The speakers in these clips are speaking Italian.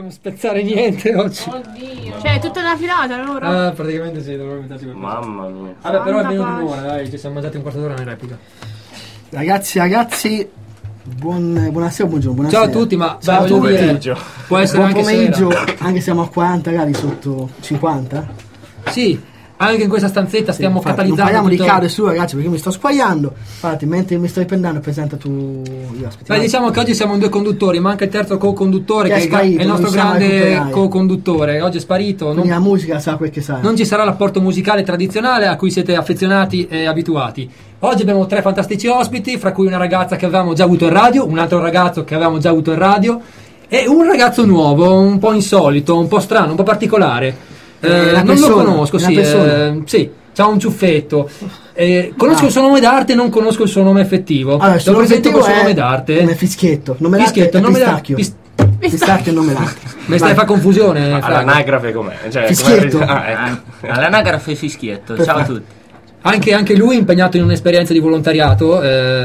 Non spezzare niente oggi. Oddio. Cioè, è tutta una filata allora? Praticamente sì, dovremmo metterci qualcosa. Mamma mia. Vabbè, però è meno di un'ora, dai, ci siamo mangiati un quarto d'ora in replica. Ragazzi, buonasera, buongiorno. Ciao a tutti, ma ciao a tutti. Pomeriggio. Può essere Buon anche pomeriggio, sera. anche se siamo a 40 gradi sotto 50. Sì, anche in questa stanzetta stiamo Infatti, catalizzando. non parliamo di tutto... caldo su, ragazzi, perché mi sto squagliando. Infatti, mentre mi sto riprendendo, presenta tu gli ospiti. Beh, diciamo che oggi siamo in due conduttori, manca il terzo co-conduttore Che è che sparito, è il nostro non siamo a grande recuperare. co-conduttore. Oggi è sparito. Quindi la musica sa quel che sa. Non ci sarà l'apporto musicale tradizionale a cui siete affezionati e abituati. Oggi abbiamo 3 fantastici ospiti, fra cui una ragazza che avevamo già avuto in radio, un altro ragazzo che avevamo già avuto in radio e un ragazzo nuovo, un po' insolito, un po' strano, un po' particolare. Non lo conosco, sì, c'ha un ciuffetto. Conosco il suo nome d'arte, non conosco il suo nome effettivo. Allora, il Lo presento col suo nome è d'arte. Fischietto. Nome d'arte Fischietto, è nome Pistacchio. Pistacchio è il nome d'arte. Mi stai a fare confusione, Franco? All'anagrafe com'è? Cioè, Fischietto. All'anagrafe Fischietto. Ciao a tutti. Anche lui impegnato in un'esperienza di volontariato,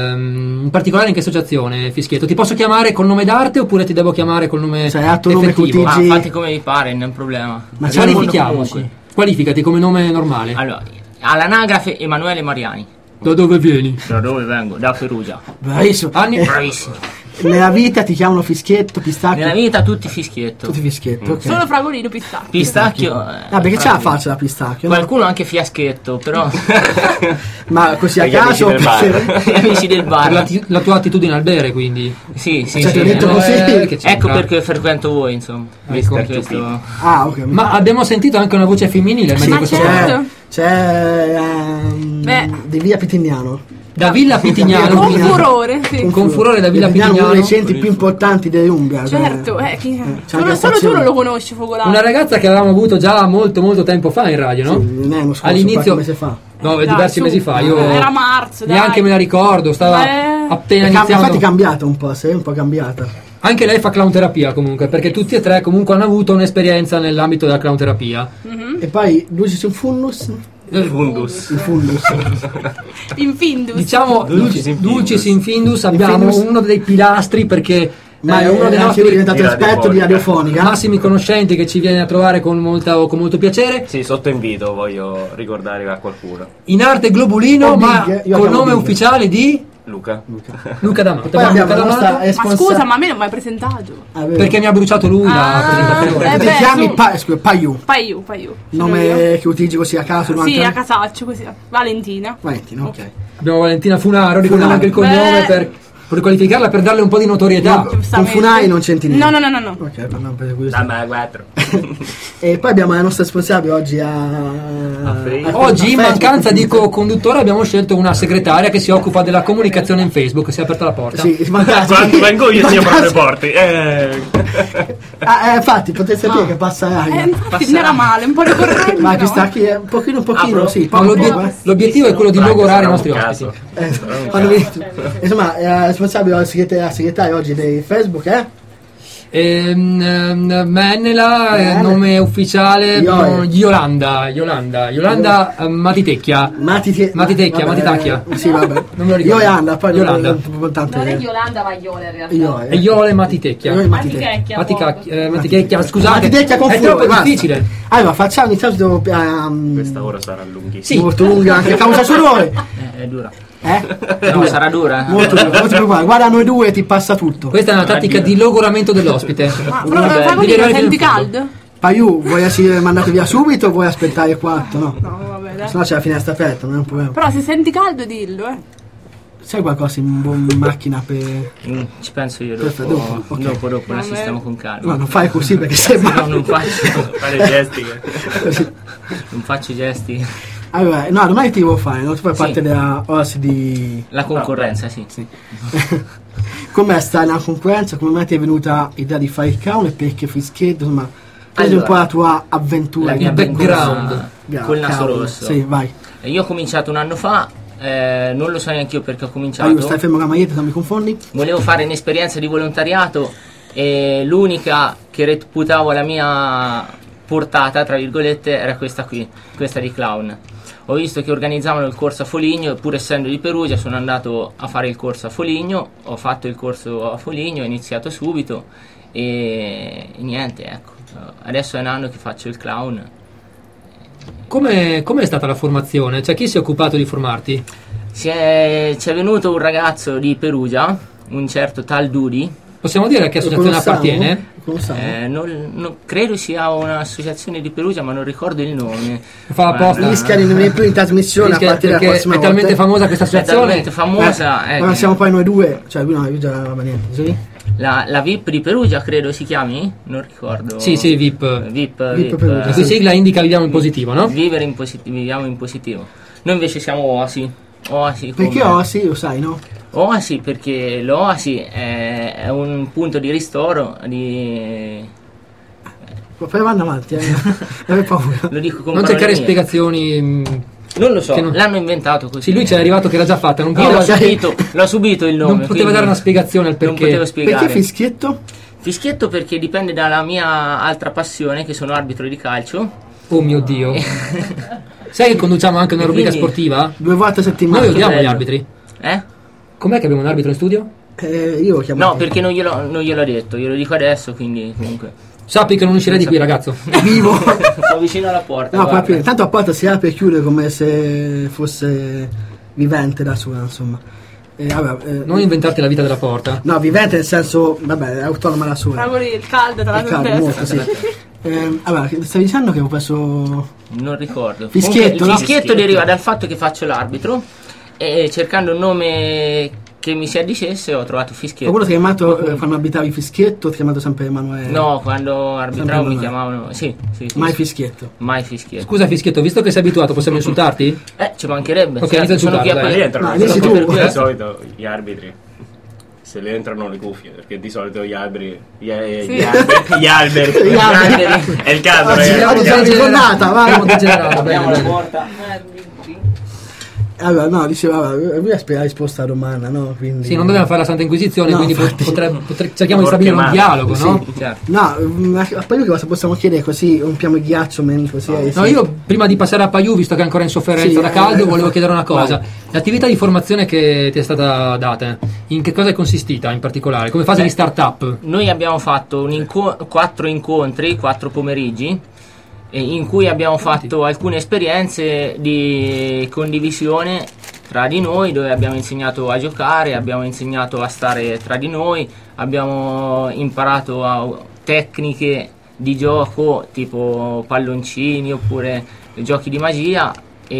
in particolare in che associazione, Fischietto? Ti posso chiamare col nome d'arte oppure ti devo chiamare col nome Cioè, ha tuo nome effettivo? con Ma fate come vi pare, non è un problema. Ma c'è Qualifichiamoci. Qualificati come nome normale. Allora, all'anagrafe Emanuele Mariani. Da dove vieni? Da dove vengo? Da Perugia. Bravissimo. Anni? Bravissimo. Nella vita ti chiamano Fischietto, Pistacchio. Nella vita tutti Fischietto. Tutti Fischietto, ok. Solo Fragolino Pistacchio. Pistacchio. Ah, perché c'ha la faccia da Pistacchio? No? Qualcuno anche Fiaschetto, però. Ma così a Agli amici caso? del bar. Gli amici del Per bar. la tua attitudine al bere, quindi. Sì, sì, Cioè, sì. ti ho detto così. Che c'entra? Ecco perché frequento voi, insomma. Ecco. Questo... Ah, ok. Ma abbiamo sentito anche una voce femminile in mezzo a Ma questo certo. C'è Beh. di via Pitignano. Da Villa Pitignano. Con Pitignano. furore, sì. Con furore da Villa Uno Pitignano. dei centri più importanti dell'Umbria. Certo, c'è solo anche tu stazione. non lo conosci, Fogolato. Una ragazza che avevamo avuto già molto tempo fa in radio, no? Non è uno scorso, All'inizio, qualche mese fa. no, Dai, diversi su. mesi fa. Io Era marzo, dai. neanche me la ricordo. Stava appena Infatti è iniziando. cambiata un po', sei un po' cambiata. Anche lei fa clown terapia comunque, perché tutti e tre comunque hanno avuto un'esperienza nell'ambito della clown terapia. E poi Lucis in Fundus. Fundus. Il Fundus. In Findus. Diciamo Dulcis in Findus abbiamo Findus. uno dei pilastri, perché Ma è uno dei anche lui è nostri diventato di esperto di radiofonica. massimi conoscenti che ci viene a trovare con molto piacere. Sì, sotto invito voglio ricordare a qualcuno. In arte globulino, Oh, ma Big, io col chiamo nome Big. ufficiale di Luca. Luca D'Amato. Poi abbiamo la nostra Ma responsabile. scusa, ma a me non mi hai presentato. Perché mi ha bruciato lui la presentazione. Ti beh, chiami su. Paiu. Paiu. Nome che utilizzi così a caso durante Sì, a casaccio così. Valentina. Valentina, ok. Abbiamo Valentina Funaro, ricordiamo anche il cognome Beh. per qualificarla, per darle un po' di notorietà. Con Giustamente. Funai non c'entri niente. No. Ok, per non prendere curiosità. Dammi 4. E poi abbiamo la nostra responsabile oggi Oggi, in mancanza di co-conduttore, abbiamo scelto una segretaria che si occupa della comunicazione in Facebook. Si è aperta la porta. Sì, in mancanza- Quando vengo io si aprono le in porte. infatti, potete sapere che passa l'aria. Infatti non era male, un po' di corrente. Ma no? Pistacchi è un pochino, sì. Ma l'obiettivo è quello di logorare i nostri ospiti. Insomma, la responsabile, la segretaria oggi dei Facebook Menela, nome ufficiale Yolanda Matitecchia. Matitacchia. Sì, vabbè. Non me lo ricordo. Yolanda, poi Yolanda. importante. Non è Yolanda, ma Iole in realtà. Iole. E Iole Matitecchia. Matitecchia, scusate. Matitecchia con è furore, troppo basta. difficile. Allora, iniziamo Questa ora sarà lunghissima. Sì. molto lunga, anche causa sudore. È dura. Dura. Sarà dura. Molto dura, non ti preoccupare. Guarda noi due ti passa tutto. Questa è una tattica di logoramento dell'ospite. Ma Devi Fragolino, arrivare fino senti in fondo. caldo? Paiù, vuoi essere mandato via subito o vuoi aspettare il quarto? No. No, vabbè, dai. Se no c'è la finestra aperta, non è un problema. Però se senti caldo dillo, Sai qualcosa in macchina per... Ci penso io Perfetto, dopo. ok. Dopo la sistemo con calma. No, non fai così perché sembra... No, non faccio. Fare i gesti che... Non faccio gesti. Allora, no, domani ti devo fare, no? Tu fai Sì. parte della OS di... La concorrenza, sì. Com'è sta la concorrenza? Come mai ti è venuta l'idea di fare il clown e perché Fischietto? Insomma, prendi un Allora, po' la tua avventura. La mia il background. avventura col naso Cavolo. rosso. Sì, vai. Io ho cominciato un anno fa, non lo so neanche io perché ho cominciato. Paiù, stai fermo con la maglietta, non mi confondi? Volevo fare un'esperienza di volontariato e l'unica che reputavo la mia portata, tra virgolette, era questa qui, questa di clown. Ho visto che organizzavano il corso a Foligno e pur essendo di Perugia sono andato a fare il corso a Foligno, ho fatto il corso a Foligno, ho iniziato subito e niente, ecco, adesso è un anno che faccio il clown. Come è stata la formazione? Cioè, chi si è occupato di formarti? Ci è venuto un ragazzo di Perugia, un certo tal Dudi. Possiamo dire a che associazione appartiene? Non credo sia un'associazione di Perugia, ma non ricordo il nome. Fa apposta. Rischia di non venire più in trasmissione a partire dalla perché prossima è talmente volta. famosa questa È associazione. talmente famosa. Ma siamo poi noi due, cioè lui no, io già va niente, sì? La VIP di Perugia credo si chiami? Non ricordo. Sì, VIP. VIP Perugia, La cui sigla indica viviamo in positivo, no? Vivere in positivo, viviamo in positivo. Noi invece siamo Oasi. Oasi Perché come- Oasi, lo sai, no? Oasi perché l'Oasi è un punto di ristoro di... Poi vanno avanti, non hai paura. Lo dico con Non parole cercare mie. spiegazioni. Non lo so, che non- l'hanno inventato così. Sì, lui ci è arrivato che era già fatta. Non Io poteva, l'ho subito il nome. non poteva quindi dare una spiegazione al Non perché. potevo spiegare. Perché fischietto? Fischietto perché dipende dalla mia altra passione, che sono arbitro di calcio. Oh mio Dio. Sai che conduciamo anche una E rubrica quindi- sportiva? 2 volte a settimana. Noi odiamo gli bello. arbitri. Eh? Com'è che abbiamo un arbitro in studio? Io lo chiamo. No, perché non gliel'ho detto, glielo dico adesso, quindi comunque. Sappi che non uscirei di qui, ragazzo. Vivo. Sto vicino alla porta. No, guarda. proprio. Tanto a porta si apre e chiude come se fosse vivente da sua, insomma. Non inventarti la vita della porta. No, vivente nel senso, vabbè, è autonoma da sola. Lavori il caldo tra È caldo, la molto, sì. Allora, stavi dicendo che ho preso... Non ricordo. Fischietto, Comunque, no? il fischietto deriva dal fatto che faccio l'arbitro e cercando un nome che mi si addicesse ho trovato fischietto. Qualcuno ti ha chiamato quando abitavi Fischietto, ti ha chiamato sempre Emanuele? No, quando arbitravo mi Sempre chiamavano. Sì. Mai Fischietto. Mai fischietto. Scusa, Fischietto, visto che sei abituato, possiamo insultarti? Ci mancherebbe. Ok, certo, inizia a sono qui insultarlo, Ma dai. lì entrano No, le dici cuffie, tu, perché eh. di solito gli arbitri se le entrano le cuffie, perché di solito gli alberi gli alberi è il caso, Oggi ragazzi. oggi sei ricordata, vai. Abbiamo degenerato, Apriamo bene, la bene. porta. Allora, no, diceva, lui ha risposto alla domanda, no? Quindi... Sì, non dobbiamo fare la Santa Inquisizione, No, quindi infatti. cerchiamo di stabilire un dialogo, no? Certo. No, a poi che cosa possiamo chiedere così, rompiamo il ghiaccio, così... No, io prima di passare a Paiù, visto che è ancora in sofferenza Sì, da caldo, volevo vai. chiedere una cosa. L'attività di formazione che ti è stata data, in che cosa è consistita in particolare? Come fase di start-up? Noi abbiamo fatto 4 incontri, 4 pomeriggi, in cui abbiamo fatto alcune esperienze di condivisione tra di noi, dove abbiamo insegnato a giocare, abbiamo insegnato a stare tra di noi, abbiamo imparato tecniche di gioco tipo palloncini oppure giochi di magia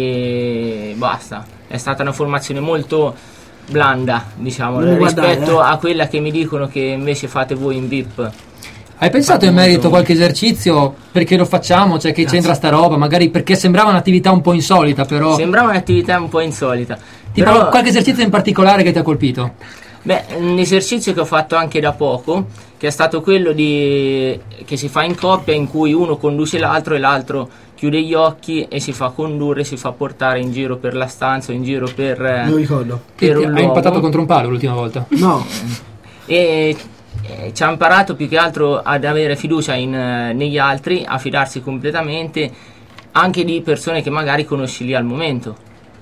e basta. È stata una formazione molto blanda, diciamo, Non mi guardare, rispetto a quella che mi dicono che invece fate voi in VIP. Hai pensato in merito a qualche esercizio? Perché lo facciamo? Cioè, che c'entra sta roba? Magari perché sembrava un'attività un po' insolita, però. Sembrava un'attività un po' insolita. Tipo, Però, qualche esercizio in particolare che ti ha colpito? beh, un esercizio che ho fatto anche da poco, che è stato quello che si fa in coppia, in cui uno conduce l'altro e l'altro chiude gli occhi e si fa condurre, si fa portare in giro per la stanza o in giro per, Non ricordo. per un Hai luogo. impattato contro un palo l'ultima volta? No, E ci ha imparato più che altro ad avere fiducia negli altri, a fidarsi completamente anche di persone che magari conosci lì al momento.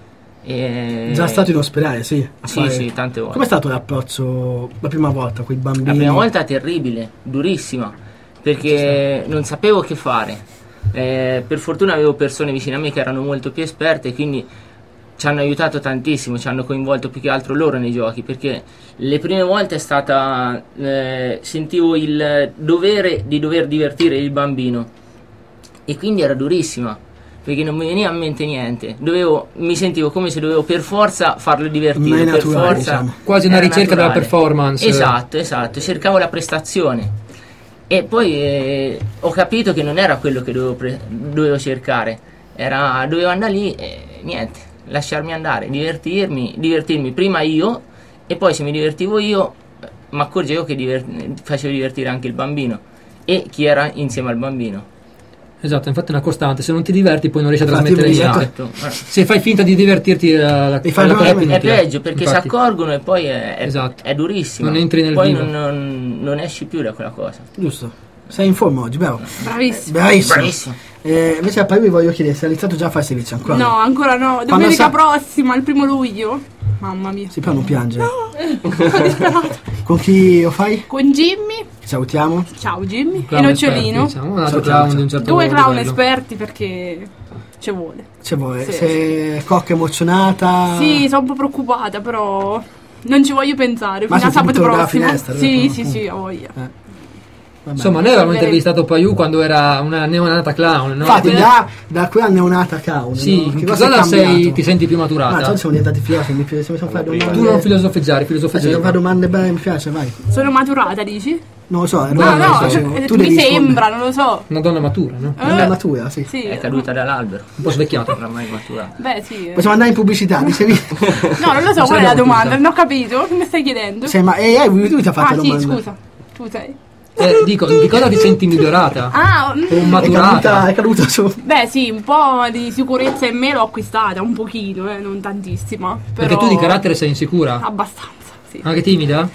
già stato in ospedale, sì. a Sì, fare- sì, tante volte. Com'è stato l'approccio la prima volta con i bambini? La prima volta terribile, durissima, perché non sapevo che fare. Per fortuna avevo persone vicine a me che erano molto più esperte, quindi ci hanno aiutato tantissimo, ci hanno coinvolto più che altro loro nei giochi, perché le prime volte è stata sentivo il dovere di dover divertire il bambino e quindi era durissima, perché non mi veniva a mente niente, mi sentivo come se dovevo per forza farlo divertire, Non è per naturale, forza. diciamo. Quasi una Era ricerca della naturale. performance. Esatto, cercavo la prestazione e poi ho capito che non era quello che dovevo cercare, dovevo andare lì e niente, lasciarmi andare, divertirmi prima io e poi se mi divertivo io mi accorgevo che facevo divertire anche il bambino e chi era insieme al bambino. Esatto, infatti è una costante. Se non ti diverti poi non riesci a Infatti, trasmettere niente. Esatto. Se fai finta di divertirti la E fai cosa veramente- più È inutile. peggio perché Infatti. si accorgono e poi è Esatto. durissimo. Non entri nel poi vivo. non esci più da quella cosa. Giusto. Sei in forma oggi, bravo. Bravissimo. Bravissimo. Bravissimo. Invece a poi vi voglio chiedere se hai iniziato già a fare servizio ancora. No, ancora no. Quando Domenica sa- prossima, il 1 luglio. Mamma mia. Sì, però non piangere. Sono disperata. Con chi lo fai? Con Jimmy Salutiamo. Ciao Jimmy e Clown Nocciolino. esperti, siamo un altro Ciao, clown ciao. di un certo Due clown livello. esperti perché ci vuole. Cioè, voi, Sì. se Cocca emozionata. Sì, sono un po' preoccupata, però non ci voglio pensare. Ma Fino a sei sabato butto dalla prossimo. finestra, Sì, vero? sì, ho voglia. Vabbè. Insomma, noi avevamo intervistato Paiù quando era una neonata clown, no? Infatti, Te- da qui a neonata clown. Sì, no? che cosa è cosa cambiato? ti senti più Ah, maturata? oggi siamo diventati filosofi, mi piace, mi sono fare Prima. domande. Tu non filosofeggiare, Faccio filosofeggiare. fare domande belle, mi piace, vai. Sono maturata, dici? Non lo so, No, no, no, facevo. mi Tu devi rispondere. sembra, non lo so. Una donna matura, no? Non è matura, sì. Sì. È caduta dall'albero. Un po' svecchiata. Non ha mai maturato. Beh, sì. Possiamo andare in pubblicità, dicevi? No, non lo so, Non qual è la sei domanda? matura. Non ho capito. Che mi stai chiedendo? Sì, ma lui ti ha fatto Ah, la sì, domanda. scusa. Tu sei. Dico, in che cosa ti senti migliorata? Ah, O È maturata? caduta su. beh, sì, un po' di sicurezza in me l'ho acquistata, un pochino, non tantissima. Perché però- tu di carattere sei insicura? Abbastanza, sì. Anche timida?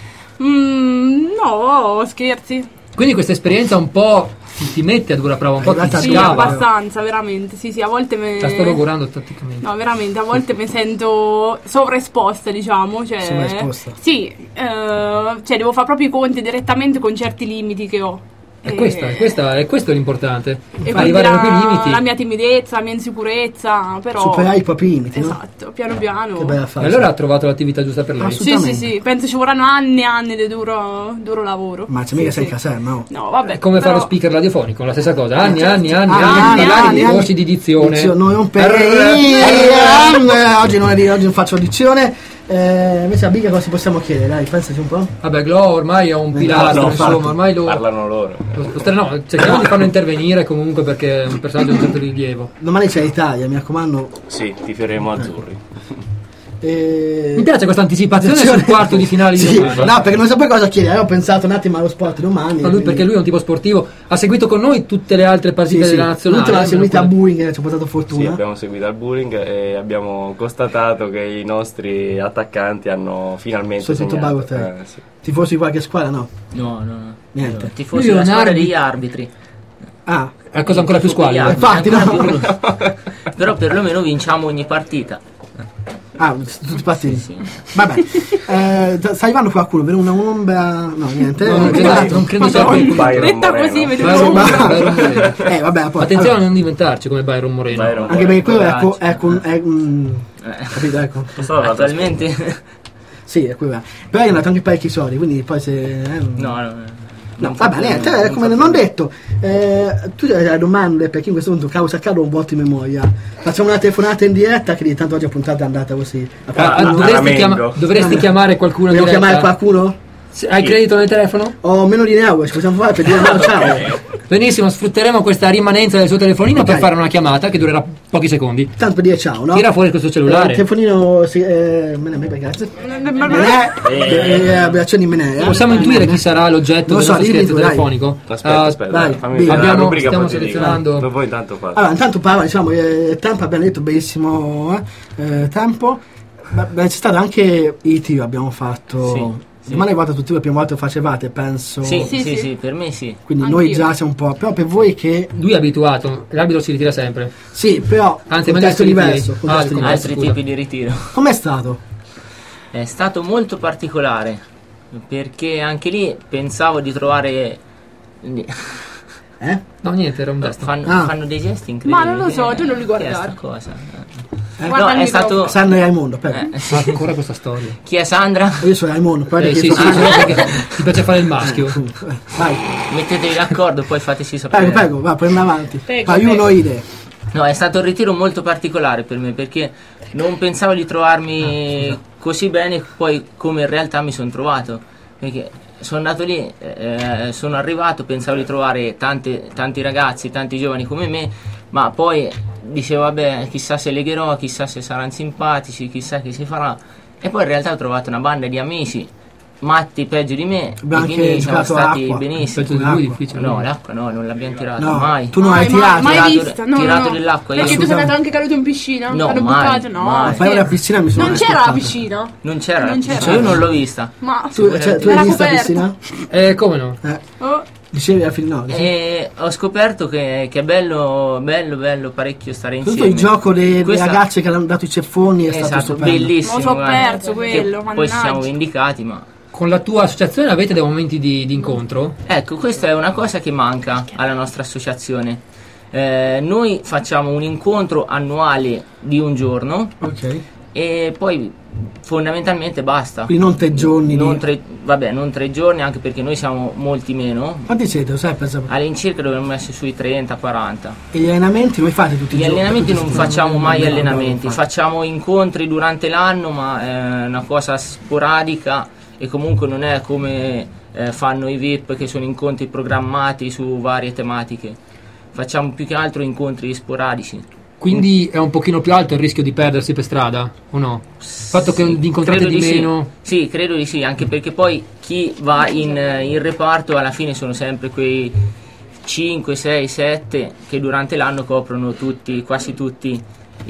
No, scherzi. Quindi questa esperienza un po' ti mette a dura prova, un po' In ti realtà Sì, scava. abbastanza, veramente. Sì, sì, a volte me... La sto logorando tatticamente. No, veramente, a volte mi sento sovraesposta, diciamo. Cioè, Sovraesposta? Sì, cioè devo fare proprio i conti direttamente con certi limiti che ho. È questo l'importante. E Arrivare ai propri limiti. la mia timidezza, la mia insicurezza, però... Superare i propri limiti, no? Esatto, piano piano. Che bella E fase. allora ha trovato l'attività giusta per lei. Assolutamente. Sì, penso ci vorranno anni e anni di duro lavoro. Ma c'è Sì, mica sì. sei in caserma, no? No, vabbè. È come però- fare lo speaker radiofonico, la stessa cosa. Anni, certo. anni, Anni, magari di anni. corsi di dizione. Non oggi non è di oggi non faccio dizione. Invece a Biga cosa possiamo chiedere? Dai, pensaci un po'. Vabbè, Glo ormai è un pilastro, no, insomma, infatti. ormai lo Parlano loro. no, cerchiamo di farlo intervenire comunque perché è un personaggio di un certo rilievo. Domani c'è l'Italia, mi raccomando. Sì, tiferemo azzurri. Mi piace questa anticipazione sul quarto di finale di Sì, domani. no, perché non sapevo cosa chiedere, ho pensato un attimo allo sport domani. Ma lui, perché lui è un tipo sportivo, ha seguito con noi tutte le altre partite della nazionale. L'ultima l'ha seguita a almeno Boeing, ci ha portato Sì, fortuna. abbiamo seguito al bullying e abbiamo constatato che i nostri attaccanti hanno finalmente Sono tutto segnato. Balotelli. Sì. Tifosi di qualche squadra? No. No. Niente. Tifosi Lui è della un squadra arbitro. degli arbitri. Ah, È cosa ancora più squallida. infatti, no. Però perlomeno vinciamo ogni partita. Ah, tutti partiti. Sì. Vabbè. Sta arrivando qualcuno, per un'ombra. No, niente. No, non credo, non credo sia Byron qualcuno. Detta Moreno. così, vedi Byron un Ma- po'. Moreno. Vabbè, poi. Attenzione a non diventarci come Byron Moreno. Byron Anche perché quello Coraggio. capito, ecco. Attualmente Sì, è quello. Però è andato anche parecchi soldi, quindi poi se. No, vabbè, niente, come non detto. Tu hai delle domande perché in questo punto causa caro un vuoto in memoria. Facciamo una telefonata in diretta che di tanto oggi la puntata è andata così. A qualcuno? Dovresti chiamare qualcuno in Devo diretta. chiamare qualcuno? Hai credito nel telefono? Ho meno di euro, ci possiamo fare per dire no, ciao. Benissimo, sfrutteremo questa rimanenza del suo telefonino Ok. per fare una chiamata che durerà pochi secondi. Tanto per dire ciao, no? Tira fuori questo cellulare. Il telefonino grazie. Abbraccioni Menè. Possiamo intuire chi sarà l'oggetto Non del so, nostro dimmi scherzo tu, dai. telefonico? Aspetta, vai, fammi Biga. fare la Abbiamo- rubrica stiamo positiva. selezionando- Dopo intanto fatto. Allora, intanto parla, diciamo, tempo abbiamo detto benissimo tempo. Beh, c'è stato anche IT abbiamo fatto. Sì. Domani volta tutti la prima volta lo facevate, penso. Sì, Sì, sì, sì. sì, per me sì. Quindi Anch'io. noi già siamo un po'. Però per voi che. Lui è abituato, l'arbitro si ritira sempre. Sì, però. Anzi, contesto magari diverso. sì. Contesto Ah, diverso. Altri scusa. tipi di ritiro. Com'è stato? È stato molto particolare perché anche lì pensavo di trovare. No, niente, era un gesto. Fanno dei gesti incredibili. Ma non lo so, tu non li Che è guardare. sta cosa? Guarda il è microfono. stato. Sanno e Raimondo, prego. Ma ancora questa storia. Chi è Sandra? Io sono Raimondo, poi Sì, sì, solo perché ti piace fare il maschio. Vai, Mettetevi d'accordo, poi fateci sapere. prego, va, prendi avanti. Prego, Fai uno prego. idee. No, è stato un ritiro molto particolare per me perché non pensavo di trovarmi così bene poi come in realtà mi sono trovato. Perché sono andato lì, sono arrivato, pensavo di trovare tanti ragazzi, tanti giovani come me, ma poi dicevo vabbè, chissà se legherò, chissà se saranno simpatici, chissà che si farà. E poi in realtà ho trovato una banda di amici matti peggio di me, Abbiamo e quindi anche siamo giocato stati acqua. benissimo. Peggio di lui, difficile. No, l'acqua no, non l'abbiamo tirata No, mai. tu non hai tirato. Mai Tirato- vista, no, tirato no. dell'acqua Perché io. tu sei Scusa. andato anche caduto in piscina? No, L'hanno mai, buttato? No. mai. Fai la piscina mi sono Non c'era la aspettato. piscina? Non c'era, Non c'era. cioè io non l'ho vista. Ma Tu hai Era visto la coperta. piscina? Come no? Oh, Dicevi alla fine no. dicevi- E ho scoperto che è bello parecchio stare insieme. Tutto il gioco delle Questa- ragazze che hanno dato i ceffoni è stato Esatto, stupendo. bellissimo. Me lo so guarda. perso quello, Che poi ci siamo mannaggia. vendicati, ma con la tua associazione avete dei momenti di incontro? Ecco, questa è una cosa che manca alla nostra associazione. Noi facciamo un incontro annuale di un giorno e poi fondamentalmente basta. Quindi non 3 giorni? Non 3 giorni, anche perché noi siamo molti meno. Quanti siete? All'incirca dovremmo essere sui 30-40. E gli allenamenti noi fate tutti i giorni? Gli allenamenti non facciamo mai allenamenti, facciamo incontri durante l'anno, ma è una cosa sporadica e comunque non è come fanno i VIP, che sono incontri programmati su varie tematiche. Facciamo più che altro incontri sporadici. Quindi è un pochino più alto il rischio di perdersi per strada, o no? Il fatto che vi incontrate di meno? Sì, credo di sì, anche perché poi chi va in reparto alla fine sono sempre quei 5, 6, 7 che durante l'anno coprono quasi tutti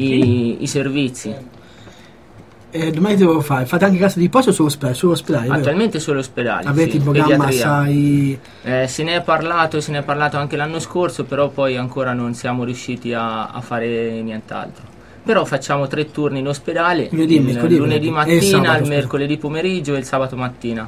i servizi. Domani devo fare? Fate anche casa di riposo o solo ospedali? Attualmente solo ospedali. Avete in programma assai? Se ne è parlato anche l'anno scorso, però poi ancora non siamo riusciti a fare nient'altro. Però facciamo 3 turni in ospedale, lunedì mattina, il mercoledì pomeriggio e il sabato mattina.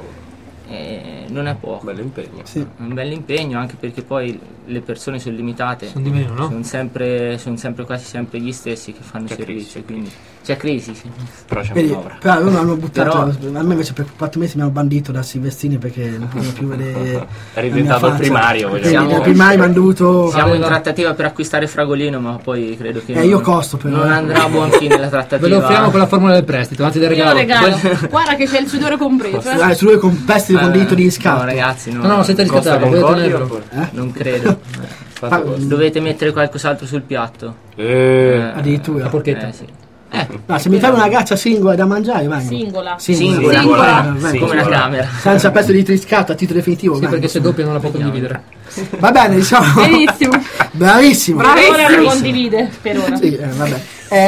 Non è poco. Bello impegno. Sì. Un bel impegno, anche perché poi le persone sono limitate. Sono di meno, no? Sono sempre quasi sempre gli stessi che fanno servizio, quindi c'è crisi, sì. Però c'è Vedi, manovra. però loro hanno buttato, a me invece per 4 mesi mi hanno bandito da Silvestrini perché non potevo più vedere. È diventato il primario. Il primario mi hanno dovuto. Siamo in trattativa per acquistare Fragolino, ma poi credo che io costo però. non andrà a buon fine la trattativa. Ve lo offriamo con la formula del prestito, anzi del regalo. Guarda che c'è il sudore compreso. Dai, su lui con prestito con diritto di riscatto. No, ragazzi, No, senza riscattare, potete tenerlo. non credo. Dovete mettere qualcos'altro sul piatto. Addirittura. La porchetta. Sì. No, se mi fai una ragazza singola da mangiare, vai. Singola. Come una camera. Senza pezzo di riscatto a titolo definitivo. Sì, perché se doppia non la può condividere. Va bene, diciamo. Benissimo. Bravissimo. Ora lo condivide per ora. Sì, vabbè.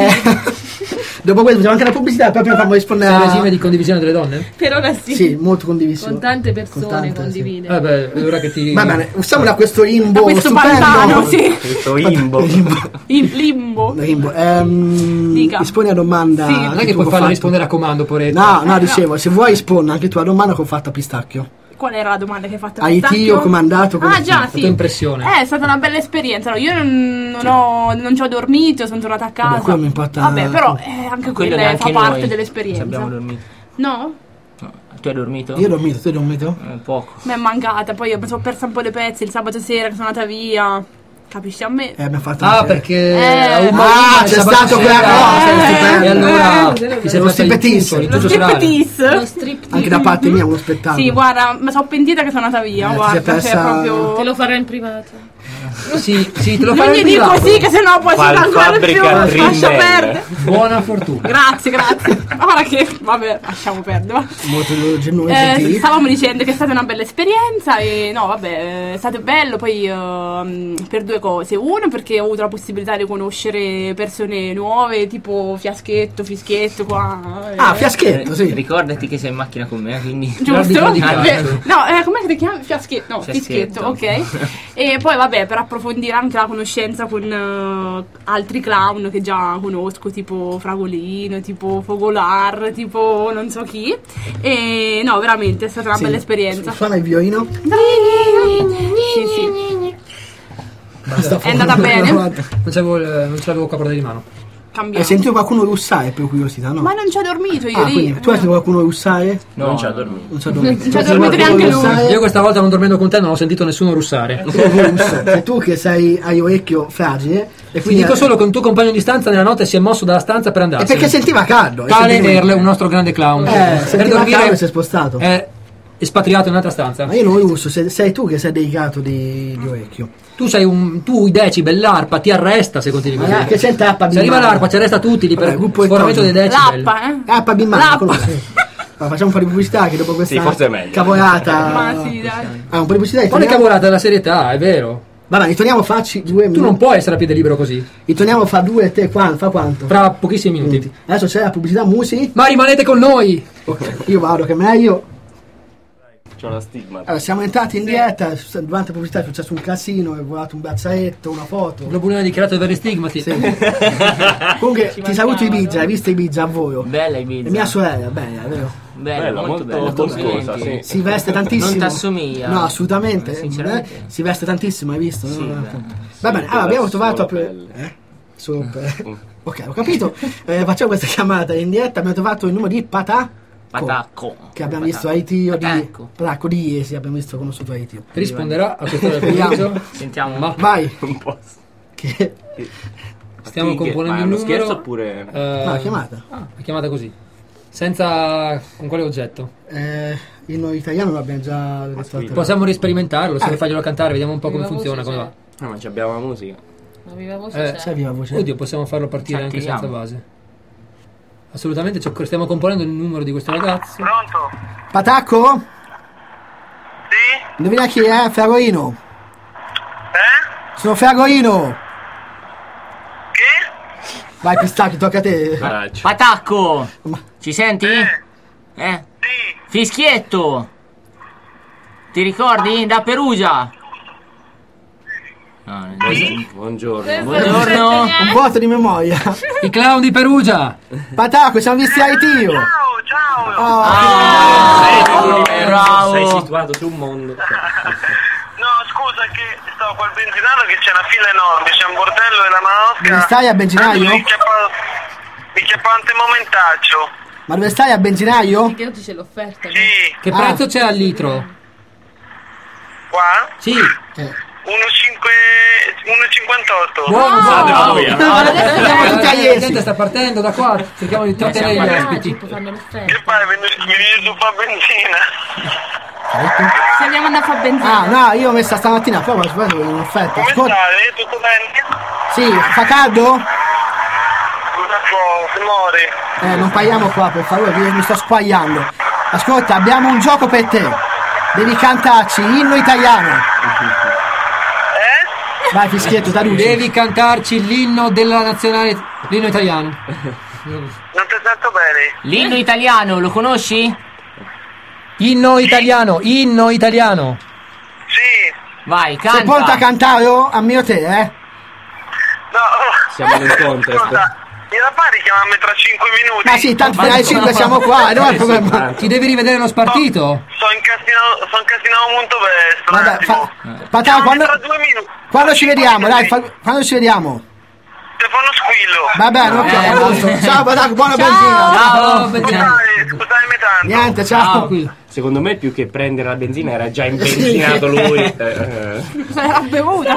Dopo questo facciamo anche la pubblicità, poi prima rispondere Sei regime di condivisione delle donne? Per ora sì. Sì, molto condivisimo. Con tante persone Con tante, condivide. sì. Vabbè, allora che ti... Va bene, usciamo da questo limbo Questo stupendo. pantano, sì. Questo imbo. Il limbo. Dica. Rispondi a domanda. Sì, non è che puoi farla rispondere a comando, poretto. No, dicevo, se vuoi rispondi anche tu a domanda che ho fatto a Pistacchio. Qual era la domanda che hai fatto? IT ho comandato. Ah già, sì. La tua impressione? È stata una bella esperienza. No, io non ci ho dormito, sono tornata a casa. Quello mi importa. Vabbè, però anche quella fa parte dell'esperienza. Abbiamo dormito. No? Tu hai dormito? Io ho dormito, tu hai dormito? Poco. Mi è mancata, poi mi sono persa un po' le pezzi il sabato sera che sono andata via. Capisci a me? Abbiamo fatto perché c'è stato quella cosa. E allora Lo ti sei fatto striptease. Anche da parte mia uno spettacolo. Sì, guarda, mi sono pentita che sono andata via. Guarda, cioè proprio. Te lo farò in privato. Sì, te lo Non farò gli in dico privato. sì, che sennò poi si fa ancora più. Fabbrica Lascia Rimmel. perdere. Buona fortuna. Grazie. Ora che, vabbè, lasciamo perdere. Molto genuino. Stavamo dicendo che è stata una bella esperienza e no, vabbè, è stato bello poi per 2 cose. Uno, perché ho avuto la possibilità di conoscere persone nuove, tipo Fiaschetto qua. Fiaschetto, sì. Ricordati che sei in macchina con me, quindi. Giusto? Guardi, No, com'è che ti chiami? Fiaschetto. No, Fischetto, ok. E poi vabbè, per approfondire anche la conoscenza con altri clown che già conosco, tipo Fragolino, tipo Fogolar, tipo non so chi. E no, veramente è stata una bella esperienza. Suona il violino. Sì. Basta, È andata bene. Non c'avevo qua portata di mano. Cambiamo. Hai sentito qualcuno russare per curiosità, no? Ma non ci ho dormito io lì. Quindi tu hai sentito qualcuno russare? Non ci ha dormito. Non ci ha dormito. Non ci ha dormito neanche lui. Io questa volta non dormendo con te non ho sentito nessuno russare. Sei tu che hai orecchio fragile e Ti quindi dico solo che un tuo compagno di stanza nella notte si è mosso dalla stanza per e andarsene. perché sentiva caldo. Tale sentiva- Erle, un nostro grande clown. Per sentiva caldo e dormire si è spostato. è espatriato in un'altra stanza. Ma io non russo, sei tu che sei delicato di orecchio. Tu i decibel, l'arpa ti arresta se continui così. Che c'è tappa Se arriva l'arpa ci arresta tutti lì per Vabbè, gruppo sforamento dei decibel. L'appa, Appa Bimmano, L'appa. conosci? Allora, facciamo un po' di pubblicità che dopo questa Sì, forse è meglio. cavolata. Ma sì, dai. Un po' di pubblicità. Quale cavolata della serietà, è vero. Vabbè, ritorniamo a farci 2 minuti. Tu non puoi essere a piede libero così. Ritorniamo a fa 2, te fa quanto? Fra pochissimi minuti. Adesso c'è la pubblicità music. Ma rimanete con noi! Ok, io vado che è meglio. C'ho la stigma. Allora, siamo entrati in diretta, durante la pubblicità è successo un casino, è volato un braccialetto, una foto. Globulino dichiarato per stigmati. Sì. Comunque ti saluto Ibiza, hai visto Ibiza a volo? Bella Ibiza. E mia sorella, bella, vero? Bello, molto bello. boscosa, sì. Si veste tantissimo. Non t'assomiglia. No, assolutamente. Sinceramente. Si veste tantissimo, hai visto? Sì, no? beh. Va bene, allora abbiamo trovato... Solo Ok, ho capito. Facciamo questa chiamata in diretta. Abbiamo trovato il numero di Patacco. Che abbiamo visto a Itio Patacco. di Iesi. Abbiamo visto conosciuto a Itio. Risponderà a questa ora del pomeriggio. Sentiamo. Ma Vai. un po'. Che... stiamo componendo un numero. Scherzo oppure... No, la chiamata. La chiamata così. Senza... con quale oggetto? Il noi italiano l'abbiamo già detto. Possiamo risperimentarlo, se vuoi farglielo cantare, vediamo un po' come funziona, come va. No, ma abbiamo la musica. La viva voce Sai viva voce. Oddio, possiamo farlo partire anche senza base. Assolutamente, stiamo componendo il numero di questo ragazzo. Pronto? Patacco? Sì? Indovina chi è? Fragolino. Sono Fragolino. Chi? Vai Pistacchio, tocca a te. Patacco! Ci senti? Sì. Fischietto! Ti ricordi? Da Perugia! No, Buongiorno. Buongiorno! Un vuoto di memoria. I clown di Perugia! Patacco, siamo visti a Itio. Ciao. Bravo! Sei situato su un mondo. No, scusa che stavo qua al benzinaio che c'è una fila enorme, c'è un bordello e la manosca. Dove stai, a benzinaio? Mi chiappante momentaccio. Ma dove stai, a benzinaio? Che oggi c'è l'offerta. Sì. Che prezzo c'è al litro? Qua? Sì. 1,58. Buono, bravo. Andiamo tutti a La Iesi. gente sta partendo da qua, cerchiamo di trattenere gli ospiti. Fanno l'offerta. Che fai? Mi vieni su fa benzina? Se andiamo andare a fare benzina. Ah, no, io ho messa stamattina, però ho sbagliato in offerta. Come Ascolta. stai? Tutto bene? Sì, fa caldo? Un po', si muore. Non parliamo qua, per favore, mi sto squagliando. Ascolta, abbiamo un gioco per te. Devi cantarci inno italiano. Vai Fischietto, traduci. Devi cantarci l'inno della nazionale, l'inno italiano. Non ti sento bene. L'inno italiano, lo conosci? Inno italiano, inno italiano. Sì. Vai, Sei pronto a canta! cantare a mio te, No. Siamo in un contest. Scusa, mi la fai richiamarmi tra 5 minuti? Ma sì, tanto fino alle 5 siamo qua, non è il problema. Ti devi rivedere lo spartito? Sono incasinato molto presto. un Vabbè, attimo. Patà, Chiamami tra 2 minuti. quando ci vediamo, dai, quando ci vediamo? Telefono squillo. Va bene, ok, posto. Ciao Patà, buona benzina. Ciao! Scusatemi tanto. Niente, ciao. Secondo me più che prendere la benzina era già imbenzinato lui. Sarà bevuta.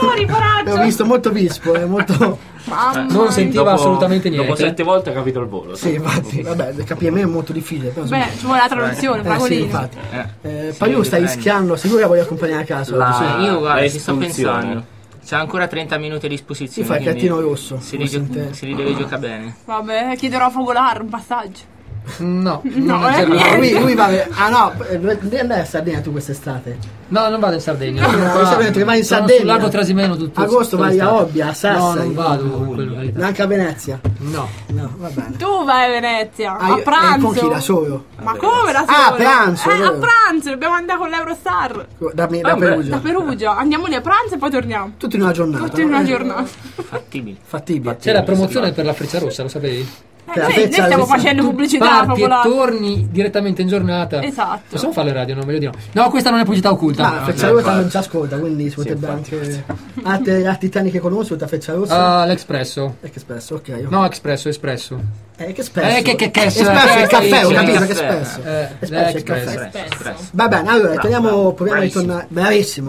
L'ho visto molto vispo, è molto... Non sentiva assolutamente niente. Dopo 7 volte ha capito il volo. Sì, infatti, vabbè, capire me è molto difficile. Però, Beh, ci vuole la traduzione, sì, Fragolino. infatti. Poi io stai rischiando, sicuro che voglio accompagnare a casa. Io guarda, ci sto espulsione. pensando. C'ha ancora 30 minuti a disposizione. Si fa il quindi cartino rosso. Si li deve giocare bene. Vabbè, chiederò a Fogolar un passaggio. No, No, Lui va. Ah no, devi andare a Sardegna tu quest'estate. no, non vado in Sardegna. No, Sono io detto che vai in sono Sardegna. sul lago Trasimeno tutto. Agosto vai a l'estate. Obbia, a Sassari. No, non vado in quelle località. Neanche a Venezia. No. No, va bene. Tu vai a Venezia, Ah, a pranzo. con chi da solo? Ma come da solo? Ah, a pranzo, a vero. pranzo, dobbiamo andare con l'Eurostar. Da Da Perugia. Perugia. Andiamo lì a pranzo e poi torniamo. Tutto in una giornata. Tutti in una giornata. Fattibile. Fattibile. C'è la promozione per la Freccia Rossa, lo sapevi? Per la Noi Freccia stiamo Rossa. facendo pubblicità Parti e popolare. torni direttamente in giornata. Esatto. Possiamo fare le radio? No, meglio di no. No, questa non è pubblicità occulta. Ah, Freccia Rossa non ci ascolta, quindi si potrebbe anche. Altri treni che conosco da Freccia Rossa. Ah, l'Expresso. Che spesso, ok. No, Espresso. Che spesso. che Espresso il caffè, ho sì, capito caffè. che spesso. Espresso il caffè. Espresso. Va bene, allora proviamo a ritornare. Bravissimo.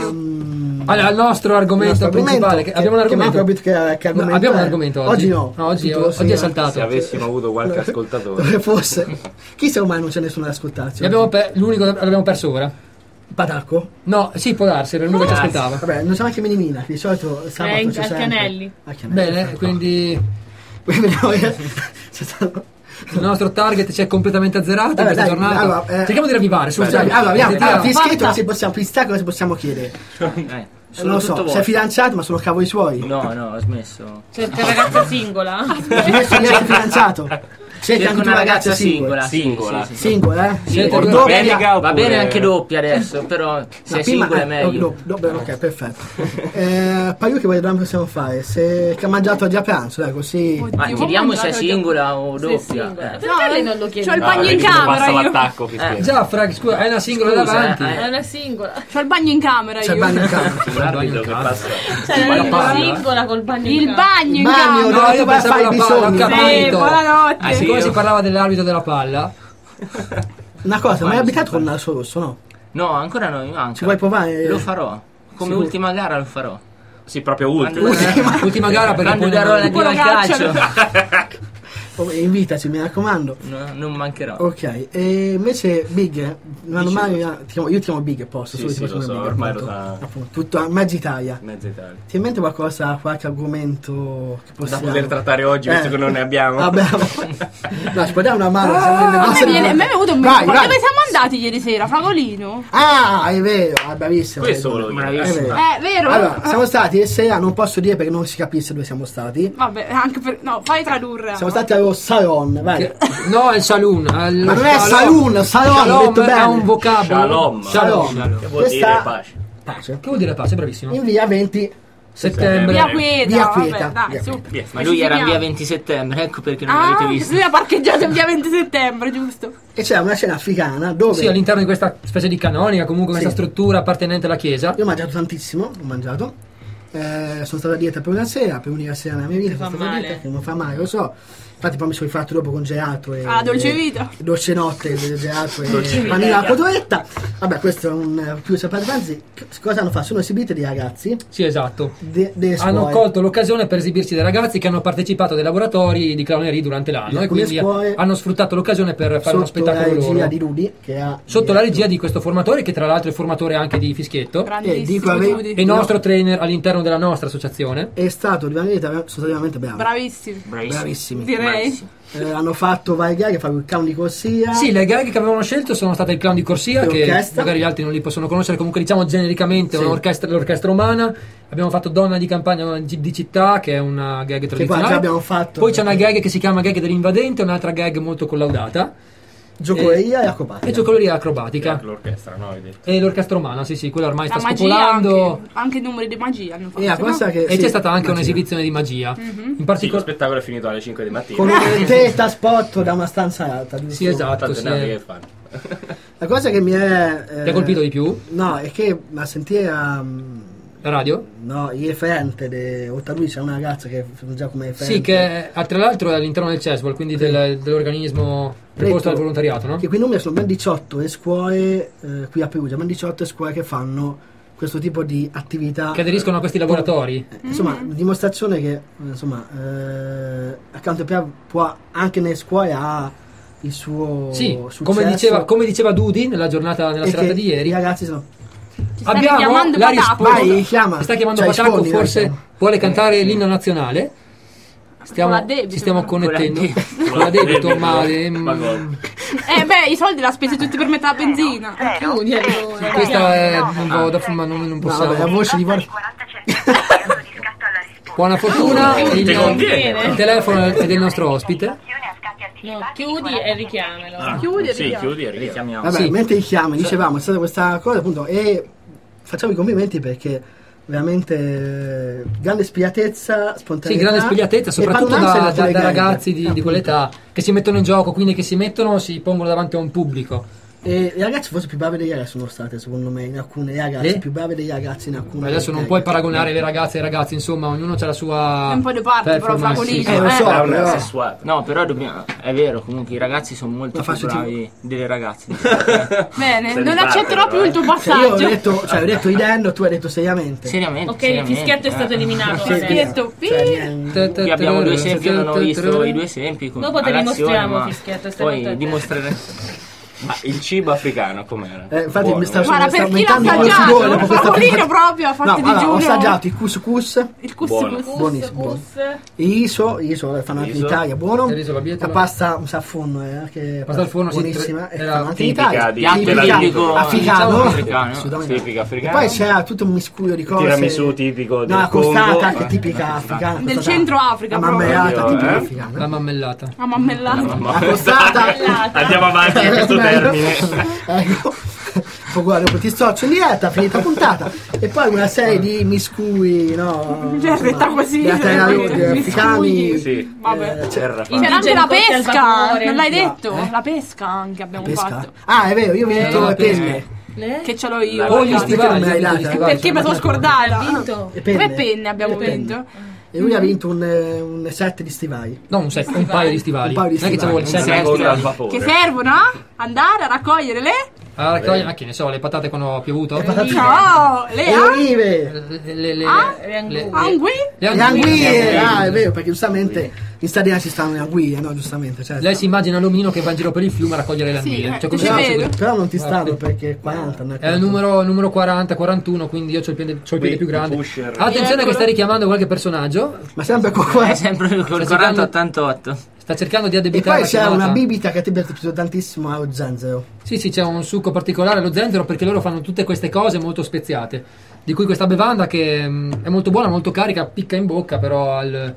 Allora, al nostro argomento principale. Abbiamo un argomento. Che argomento Abbiamo un è? argomento Oggi oggi. no. No, oggi Tutto è Se saltato. avessimo avuto qualche ascoltatore. Dove fosse. Chissà ormai non c'è nessuno ad ascoltarci. L'unico l'abbiamo perso ora. Patacco? No, sì, può darsi, era l'unico che ci aspettava. Vabbè, non so neanche Minimina, che di solito sabato in c'è a sempre. Chianelli. A Chianelli. Bene, quindi C'è stato... il nostro target ci è completamente azzerato in Vabbè, questa dai, giornata. allora, Cerchiamo di ravvivare, su. Allora, Sentiamo. Fischietto si possiamo chiedere. Non lo so, sei fidanzato ma sono cavoli suoi. No, ho smesso. Cerca ragazza singola. Adesso mi hai fidanzato. Siete anche una ragazza singola. Singola. Sì. Singola, eh? Siete O due doppia? belga Va oppure- bene anche doppia adesso, però se è singola è meglio. Ok, perfetto. Paio che vogliamo possiamo fare? Se che ha mangiato oggi a pranzo, dai, così. Ma Io chiediamo ho se è mangiato singola o Sì, doppia. singola. Perché lei non lo chiede? C'ho il No, bagno in vedi come camera passa io. l'attacco, Fischietti. Già, Fra, scusa, hai una singola Scusa, davanti. È una singola. C'ho il bagno in camera C'è il io. bagno in camera. L'arbitro che passa. Cioè, La una palla. singola col bagno in Il camera. bagno in Bagno, camera. dove No, tu io vai a pensavo fare i la bisogni. palla, ho Sì, capito. buonanotte. Siccome si parlava dell'arbitro della palla, Una cosa, ma hai abitato con il naso rosso, no? No, ancora non mi manca. Ci vuoi provare? Lo farò. Come Sicuro? ultima gara lo farò. Sì, proprio ultimo. ultima gara perché Quando poi darò la Poi lo al calcio. Invitaci, mi raccomando. No, non mancherò. Ok, e invece Big, io ti chiamo Big, posso? Sì, solo sì, ti faccio lo so, Big, ormai appunto. lo sa. Appunto, tutto, mezza Italia. Mezza Italia. Ti in mente qualcosa, qualche argomento che Da possiamo... poter trattare oggi, visto che non ne abbiamo. Abbiamo. No, ci puoi dare una mano? Siamo nelle A nostre- me è venuto un Vai, ma vai. dove siamo andati ieri sera, Fragolino? Ah, è vero, bravissimo. Questo hai volevo ragione. dire. Bravissimo. È vero. Vero? Allora, siamo stati ieri sera, non posso dire perché non si capisce dove siamo stati. Vabbè, anche per... No, fai tradurre. Siamo stati allo salon, vai. no, è il saloon. Ma non è salon, ho Shalom detto è bene. un vocabolo. Shalom. Che vuol dire Questa- pace? Pace. Che vuol dire pace? Bravissimo. In via 20 Settembre. Via Quieta, Via vabbè, Quieta, dai, via su. Via. Ma lui era in via 20 settembre, ecco perché non Ah, l'avete visto. lui ha parcheggiato in via 20 settembre, giusto? e c'è una scena africana dove Sì, all'interno di questa specie di canonica, comunque Sì. questa struttura appartenente alla chiesa. io ho mangiato tantissimo, ho mangiato. Sono stato a dieta per una sera, per l'unica sera nella mia vita, Ti sono fa stato a male. dieta, che non fa male, lo so. Infatti poi mi sono rifatto dopo con gelato e dolce vita. dolce notte, gelato e panina alla cotoletta. Vabbè, questo è un più separato. Anzi, cosa hanno fatto? Sono esibiti dei ragazzi Sì, esatto. delle Hanno scuole. colto l'occasione per esibirsi dei ragazzi che hanno partecipato a dei laboratori di clownerie durante l'anno Di e alcune quindi scuole hanno sfruttato l'occasione per fare uno sotto la spettacolo regia loro. di Rudy, che ha Sotto la regia di questo formatore, che tra l'altro è formatore anche di Fischietto, Grandissimo, dico, Giudi. e nostro trainer all'interno della nostra associazione. è stato veramente bravo. Bravissimi, Bravissimi. direi. Hanno fatto vari gag, fanno il clown di corsia. Sì, le gag che avevano scelto sono state il clown di corsia, che L'orchestra. magari gli altri non li possono conoscere, comunque diciamo genericamente Sì. l'orchestra umana. Abbiamo fatto Donna di campagna di città, che è una gag Che poi tradizionale. già abbiamo fatto. Poi c'è una gag che si chiama gag dell'invadente, un'altra gag molto collaudata, Giocoleria e acrobatica. e giocoleria acrobatica. L'orchestra, no? Hai detto. E l'orchestra umana, sì, quella ormai La sta magia spopolando. anche i numeri di magia hanno fatto. E la cosa no? che E sì, c'è stata anche magia. un'esibizione di magia. In Sì, lo particolare. spettacolo è finito alle 5 di mattina. Con una testa spot da una stanza alta. giusto? Sì, esatto. Tante Sì. navi che fanno. La cosa che mi è. Ti ha colpito di più? No, è che a sentire La radio? no, il referente oltre a lui c'è una ragazza che fa già come referente. Sì, che tra l'altro è all'interno del CESVOL, quindi dell'organismo preposto al volontariato, no? Che qui numeri sono ben 18 le scuole qui a Perugia, ben 18 scuole che fanno questo tipo di attività. Che aderiscono a questi laboratori. Insomma, dimostrazione che insomma accanto a può anche nelle scuole ha il suo Sì, successo. come diceva Dudi nella giornata, nella e serata che di ieri. i ragazzi sono Ti stai Abbiamo chiamando la Patacco? risposta. Vai, chiama. Mi sta chiamando Cioè, Patacco, rispondi, forse dai. vuole cantare l'inno nazionale. Con la debito, Ci stiamo però. connettendo Con con la debito, ma Ma come? I soldi l'ha spesi tutti per mettere la benzina. Chiudi allora. questa è un po' da fumare, non No, possiamo. vabbè, la voce di Vor- Buona fortuna, Ti conviene. il telefono è del nostro ospite. No, chiudi e richiamelo. Chiudi e Sì, vediamo. chiudi e richiami. Richiamiamo. Vabbè, Sì. mentre li chiami, dicevamo, è stata questa cosa appunto e facciamo i complimenti perché veramente grande spigliatezza, spontaneità. Sì, grande spigliatezza, e soprattutto padronanza da delle gag. ragazzi di quell'età che si mettono in gioco, quindi che si pongono davanti a un pubblico. E i ragazzi forse più bravi degli ragazzi sono state, secondo me, in alcune ragazzi, più bravi degli ragazzi in alcune. Adesso non puoi paragonare le ragazze ai ragazzi, insomma, ognuno ha la sua È un po' di parte, però, performance. Fragolino. lo so, Era una però. sessuata. No, però è vero, comunque i ragazzi sono molto Ma più faccio bravi delle ragazze. Bene, Sei non di parte, accetterò però, più il tuo Cioè, io passaggio. ho detto idendo, tu hai detto seriamente. Seriamente. Ok, il fischietto è stato eliminato. Sì, adesso. Fischietto, Cioè, niente. Qui abbiamo due esempi, io non ho visto i due esempi. Dopo te li all'azione, mostriamo, ma fischietto, stai poi attento. dimostreremo. Ma il cibo africano com'era? Infatti Buono, mi sta Guarda, per chi l'ha aumentando il assaggiato, sudore dopo questa Fravolino puntata. proprio ha fatto No, di allora, ho giugno. assaggiato il couscous, Il Buono. couscous. buonissimo, buono. Iso fanno anche in Iso. Italia, buono. Il riso alla bietola. La pasta al forno, che Pasta al forno, sì, buonissima, era fanno anche in tipica Italia. di- Piatto della tipico africano, diciamo africano. assolutamente. Tipica E africana. poi c'era tutto un miscuglio di cose. Tiramisù tipico No, del la costata Congo. anche tipica africana. Del costata- centro Africa La proprio. mammellata Oddio, tipica eh. africana. La mammellata. A mammellata. La costata. Andiamo avanti con questo termine. Ecco. Poi guarda, dopo ti storcio in diretta, finita la puntata. E poi una serie di miscugli, no? Detta così. Africani. Sì. Vabbè. Terra C'era anche Indigeni la cotti al pesca, vapore. non l'hai No. detto? La pesca anche abbiamo Pesca? fatto. Ah, è vero, io ho vinto la le pesca. penne. Che ce l'ho io. Oh, gli guarda. stivali. me l'hai gli data? stivali. Perché mi sono scordata? Vinto. Le 3 penne abbiamo Le penne. vinto. E lui ha vinto un set di stivali. No, un paio di stivali. Un paio di Non è che c'avevo il stivali. set Una di cosa al stivali. vapore. Che servono a andare a raccogliere le? Ah, raccogli, che ne so, le patate quando ha piovuto? No, le Le olive! angui? Le anguille! Ah, è vero, perché giustamente in Sardegna ci stanno le anguille, no? Giustamente, certo. Lei si immagina l'omino che va in giro per il fiume a raccogliere le Sì, anguille. Cioè, ci come vedo. faccio? Però non ti stanno perché 40 non È il numero 40, 41, quindi io c'ho il piede più grande. pusher. Attenzione che sta richiamando qualche personaggio. Ma sempre qua. È sempre col Sta cercando- 40-88. Sta cercando di E addebitare poi la c'è una chiamata. bibita che ti è piaciuto tantissimo allo zenzero. Sì, c'è un succo particolare allo zenzero perché loro fanno tutte queste cose molto speziate. Di cui questa bevanda che è molto buona, molto carica, picca in bocca, però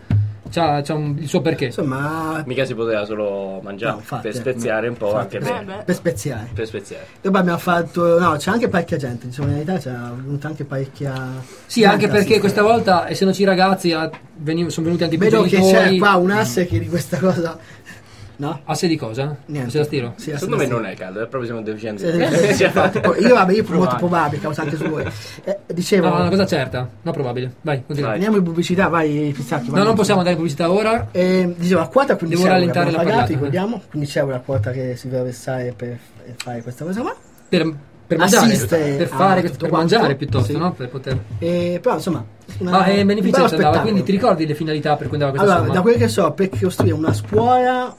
c'ha il suo perché. Insomma, Mica si poteva solo mangiare No, infatti, per speziare un po' infatti, anche bene. beh. per speziare. Per speziare. E poi abbiamo fatto. No, c'è anche parecchia gente, diciamo in realtà c'è venuta anche parecchia. Sì, anche perché sì, questa volta, essendoci ragazzi, sono venuti anche i vedo che genitori. c'è qua un asse che di questa cosa. No? Asse di cosa? Niente. Asse da stiro? Sì, Secondo me non è caldo, è proprio siamo deficienti. Sì, infatti, io molto probabile, causa anche su voi. Dicevo, No, una cosa certa, no probabile. Vai, continua. Vai. andiamo in pubblicità, vai Pizzacchi. No, non possiamo andare in pubblicità ora. Dicevo, la quota 15 Devo euro rallentare abbiamo la pagato, parlata. ricordiamo, 15 euro la quota che si deve versare per fare questa cosa qua. Per mangiare, Assiste per fare, a tutto per quanto. mangiare piuttosto, Sì. no? Per poter. Però insomma, Ma è un bello beneficenza andava, spettacolo. quindi ti ricordi le finalità per cui andava questa Allora, somma? da quel che so, per costruire una scuola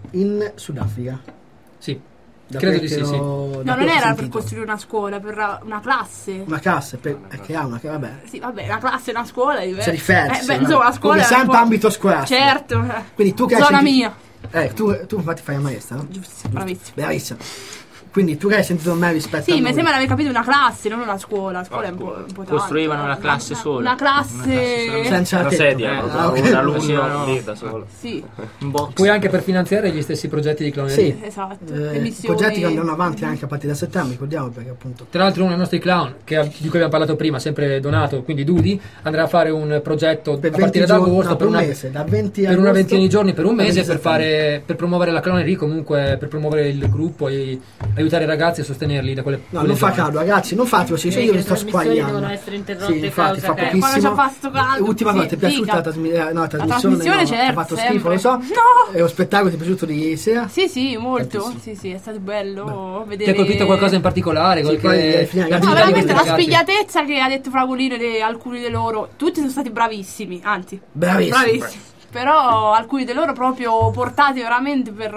in Sudafrica. Sì, Da credo quel di che sì, sì. ho- da No, quel non che ho era per sentito. costruire una scuola, per una classe. Una classe, che ha una, che vabbè. Sì, vabbè, una classe e una scuola è diverso. C'è differenza. Beh, insomma, la scuola Come è un sempre po'- ambito scolastico. Certo. Quindi tu che hai Zona sentito- mia. Tu infatti fai la maestra, no? Giusto, bravissimo. Bravissima. Quindi tu che hai sentito me rispetto a Sì, noi. mi sembra di aver capito una classe, non una scuola. La scuola è un po' tanto. Costruivano una classe sola. Una classe. Senza Una tetto. sedia, Ah, ok. un alunno Facevano- lì da solo. Sì, Un box. Poi anche per finanziare gli stessi progetti di clowneria. Sì. esatto. Progetti che andranno avanti anche a partire da settembre, ricordiamo, perché appunto Tra l'altro uno dei nostri clown, di cui abbiamo parlato prima, sempre donato, quindi Dudi, andrà a fare un progetto per a partire da giorni, agosto no, per un una, mese, da 20 per una agosto ventina di giorni, per un al mese, 20 per promuovere la clowneria, comunque per promuovere il gruppo e aiutare i ragazzi a sostenerli da quelle No, non fa caldo, ragazzi, non fatelo, io che vi le sto trasmissioni squagliando. devono essere interrotte Sì, infatti, fa causa caldo. pochissimo. Quando ci ha fatto caldo, Ultima sì, cosa, ti è piaciuta dica. la trasmissione? No, la trasmissione, no, certo, ha fatto sempre. schifo, lo so. No! E lo spettacolo ti è piaciuto di ieri sera? Sì, molto. Tantissimo. Sì, è stato bello Ti vedere. ha colpito qualcosa in particolare? Sì, poi alla fine, No, l'attività di veramente la questi ragazzi? spigliatezza che ha detto Fragolino e alcuni di loro, tutti sono stati bravissimi, anzi, Bravissimi. Però alcuni di loro proprio portati veramente per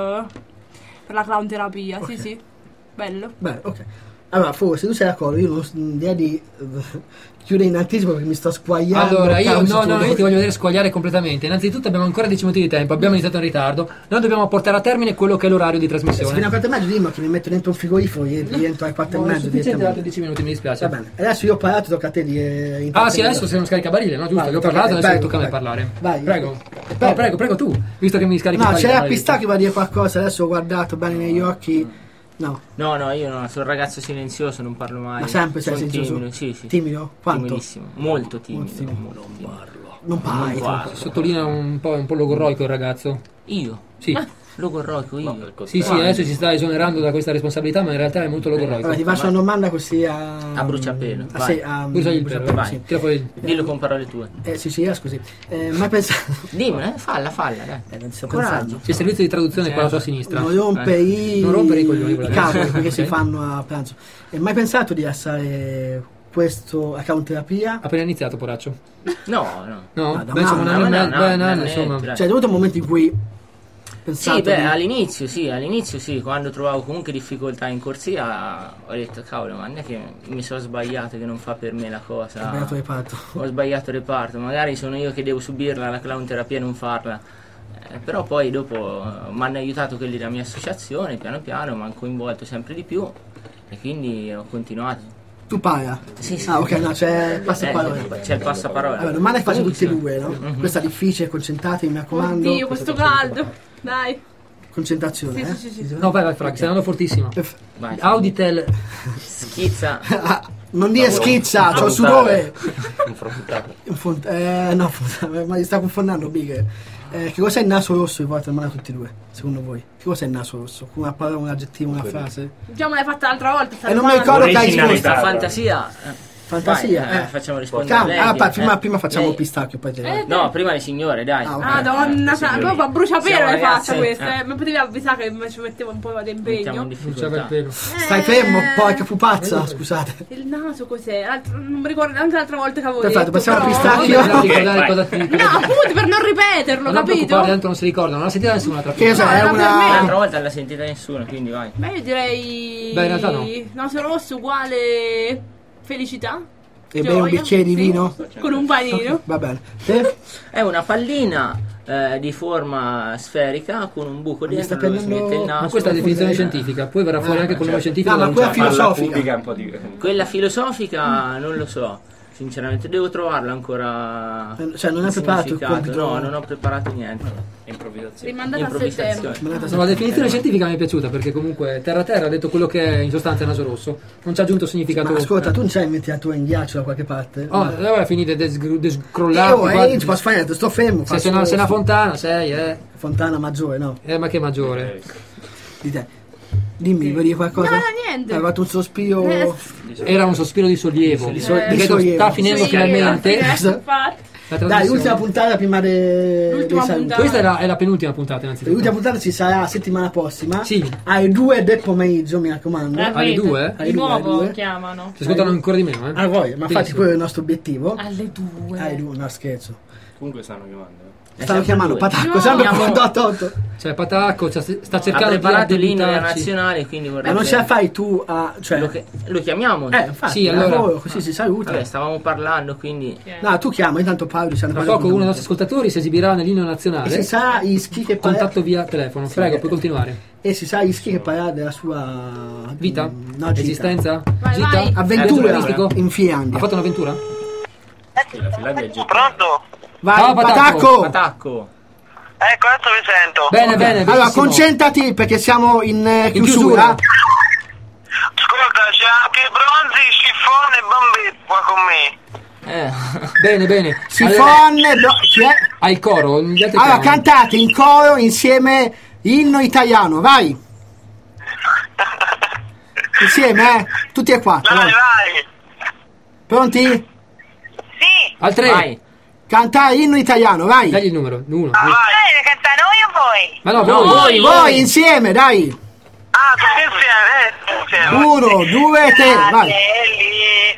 la clown terapia, sì, bello. Beh, ok. Allora, forse tu sei d'accordo, io non direi di chiudere in anticipo perché mi sto squagliando. Allora, io causa io tutto. ti voglio vedere squagliare completamente. Innanzitutto abbiamo ancora 10 minuti di tempo, abbiamo iniziato in ritardo. Noi dobbiamo portare a termine quello che è l'orario di Se fino a trasmissione. 4 e mezzo dimmi che mi metto dentro un frigorifero e rientro alle 4 e Non è mezzo sufficiente altri direttamente. 10 minuti, mi dispiace. Va bene, adesso io ho parlato, tocca a te di Ah sì, adesso sei uno scaricabarile, no? Giusto, Vai, io ho tocca a parlato, te, adesso prego, tocca a me prego. parlare. Vai. Prego. No, prego tu, visto che mi scarichi No, il c'era pallino, Pistacchio che va a dire qualcosa, adesso ho guardato bene negli occhi. No, No, io no, sono un ragazzo silenzioso, non parlo mai. ma sempre sei Sono silenzioso. timido, sì. Timido? Quanto? Timidissimo, molto timido. Molto timido. molto timido. Non parli. parlo. Sottolinea un po' logorroico il ragazzo. Io? Sì. Logorroico io? Sì, adesso si sta esonerando da questa responsabilità, ma in realtà è molto logorroico. Allora, ti faccio una domanda così a... A bruciapelo, Ah, vai. sì, a... Usagli il bruciapelo, pelo, vai. sì, tira fuori il- Dillo con parole tue. sì, scusi. Mai pensato... Dimmi, falla, dai. non ti sto Coraggio. pensando. C'è il servizio di traduzione qua alla tua sinistra. Non rompere Non rompere i coglioni, i quella cavoli cosa. perché si Ok. fanno a pranzo. E mai pensato di essere questo account terapia? Appena iniziato, poraccio. No. No? Ah, da Beh, insomma, un un anno e anno, mezzo, no, un anno, no, insomma. no, Cioè è venuto un momento in cui pensato Sì, beh, di- all'inizio sì, quando trovavo comunque difficoltà in corsia ho detto cavolo, ma non è che mi sono sbagliato, che non fa per me la cosa. Ho sbagliato reparto. Ho sbagliato reparto, magari sono io che devo subirla la clown terapia e non farla. Però poi dopo mi hanno aiutato quelli della mia associazione, piano piano mi hanno coinvolto sempre di più e quindi ho continuato. Tu para? Sì. Ah, ok, no, c'è il passaparola. C'è il passaparola. Allora, domanda che faccio tutti e due, no? Questa è difficile, concentratevi, mi raccomando. Oddio, questo caldo. Dai. Concentrazione, Sì. No, vai, Frank, stai andando fortissimo. Vai. Auditel. Schizza. Non dire schizza, c'ho il sudore. Infrontato. No, ma gli sta confondendo, Big. Che cos'è il naso rosso? Vi porto in mano tutti e due, secondo voi? Che cos'è il naso rosso? Una parola, un aggettivo, una frase? Già me l'hai fatta l'altra volta. Non mi ricordo che hai Originalità. risposto. Fantasia. Fantasia, Vai, facciamo rispondere lei. prima facciamo Lei- il pistacchio, poi te. No, prima le signore, dai. Ah, ok. Madonna, proprio a bruciapelo Siamo l'hai fatta ragazze. questa. Mi potevi avvisare che mi ci mettevo un po' di Mettiamo in impegno. Bruciava il difficoltà. pelo. Stai fermo, porca pupazza, scusate. Il naso cos'è? Non mi ricordo neanche l'altra volta che avevo Perfetto, detto. passiamo al però- pistacchio. Non ti ricordare cosa ti No, appunto, per non ripeterlo, Non capito? preoccupare, tanto non si ricordano, non la sentita nessuno l'altra Che volta. cos'è? È No, per me. una... L'altra volta non l'ha sentita nessuno, quindi vai. Beh, io direi. Beh, in realtà no. Naso rosso uguale felicità. E bevi un gioia, bicchiere di sì, vino? Con un panino. Va bene. Te? È una pallina di forma sferica con un buco Mi sta dentro dove si prendendo- mette il naso. Ma questa è la definizione scientifica, poi verrà fuori anche con il nome scientifico. No, ma da quella Luciano. filosofica. Pubblica un po' di... Quella filosofica non lo so, sinceramente devo trovarla ancora. Cioè, non hai il preparato il significato. compito? No, non ho preparato niente. Improvvisazione. Rimandata a settembre. No, la definizione scientifica mi è piaciuta perché comunque terra ha detto quello che è in sostanza il naso rosso, non ci ha aggiunto significato. Ma ascolta, tu non c'hai inventato in ghiaccio da qualche parte? Oh, allora finite di Io scrollarti qua. non ci posso fare niente, sto fermo. Se faccio- sei una fontana, sei, Fontana maggiore, no? ma che maggiore. Di te. Dimmi, vuoi dire qualcosa? No, niente. Hai fatto un sospiro. Era un sospiro di sollievo. di Credo sollievo. sta finendo Sì, finalmente. infatti. La Dai, trasmissione. l'ultima puntata prima L'ultima dei saluti. puntata. Questa è la penultima puntata, innanzitutto. L'ultima puntata ci sarà settimana prossima. Sì. Alle 2 del pomeriggio, mi raccomando. Alle 2? Alle Di due, alle nuovo due. chiamano. Si ascoltano ancora di meno, Ah, voi, ma infatti Benissimo. quello è il nostro obiettivo. Alle 2. Alle 2, no scherzo. Comunque stanno chiamando. Stanno chiamando Patacco, No. sempre Abbiamo- con 8. Cioè, Patacco sta Ha cercando di preparato l'inno della addebitarci. nazionale, quindi Ma vorrei. non ce la fai tu a. Cioè. Lo chiamiamo? Infatti, Sì, allora. lavoro, così si saluta. Vabbè, stavamo parlando, quindi. No, tu chiama, intanto Paolo Tra poco uno dei nostri ascoltatori si esibirà nell'inno E nazionale. si sa Ischi che parla. Contatto via telefono. Prego, puoi continuare. E si sa Ischi che parla della sua Vita? No, gita. Esistenza? Vai, Gita? vai. Avventura Giornalistico? in Ha Finlandia. fatto un'avventura? Sì, la Finlandia è giù. Pronto? Vai, Ciao, Patacco. Patacco! Attacco! Ecco, adesso vi sento. Bene, bene. Allora, benissimo. concentrati perché siamo in chiusura. chiusura. Ascolta, c'è anche Bronzi, Schiffone e Bambì qua con me. Bene, bene. Allora, Sifone, chi è? hai il coro. Gli altri Allora, chiamano. cantate in coro insieme inno italiano, vai! Insieme, tutti e quattro. Dai, vai. vai. Pronti? Sì. Al 3. Vai! Cantare inno italiano, vai! Dagli il numero. Uno. Ah, vai. Canta noi o voi? Ma no, No, voi. Voi insieme, dai! Ah, tutti insieme, insieme. 1, 2, 3, vai! Fratelli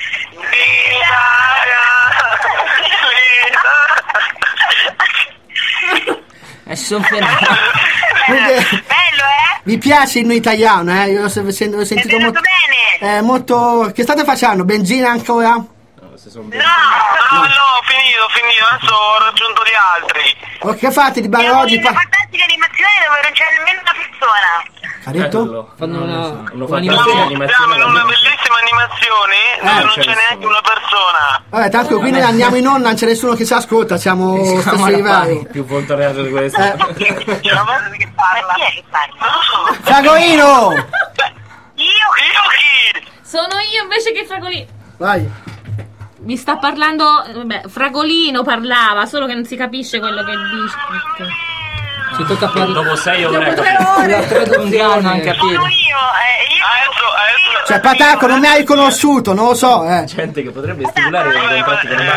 d'Italia. Si sono fermati. Comunque, Bello, vi piace l'inno italiano, eh? Io l'ho sentito È molto... bene. molto... Che state facendo? Benzina ancora? No, se sono No, ho finito, adesso ho raggiunto gli altri. O che fate di bello Siamo oggi? in una fantastica animazione dove non c'è nemmeno una persona. Ha detto? Fanno una fantastica animazione. Siamo in una bellissima animazione dove non c'è neanche una persona. Vabbè, tanto qui noi andiamo in onda, non c'è nessuno che ci ascolta, siamo stesso alla livello. più fontonato di questo. Ma chi è che parla? Non lo so. Fragolino! Io chi? Sono io invece che Fragolino. Vai. Mi sta parlando. Vabbè, Fragolino parlava, solo che non si capisce quello che dice. Si tocca parlare. Dopo 6 ore. La traduzione. Non capito. Sono io. Adesso. Cioè, Patacco, non mi hai riconosciuto, non lo so, Gente che potrebbe stimolare dei contratti con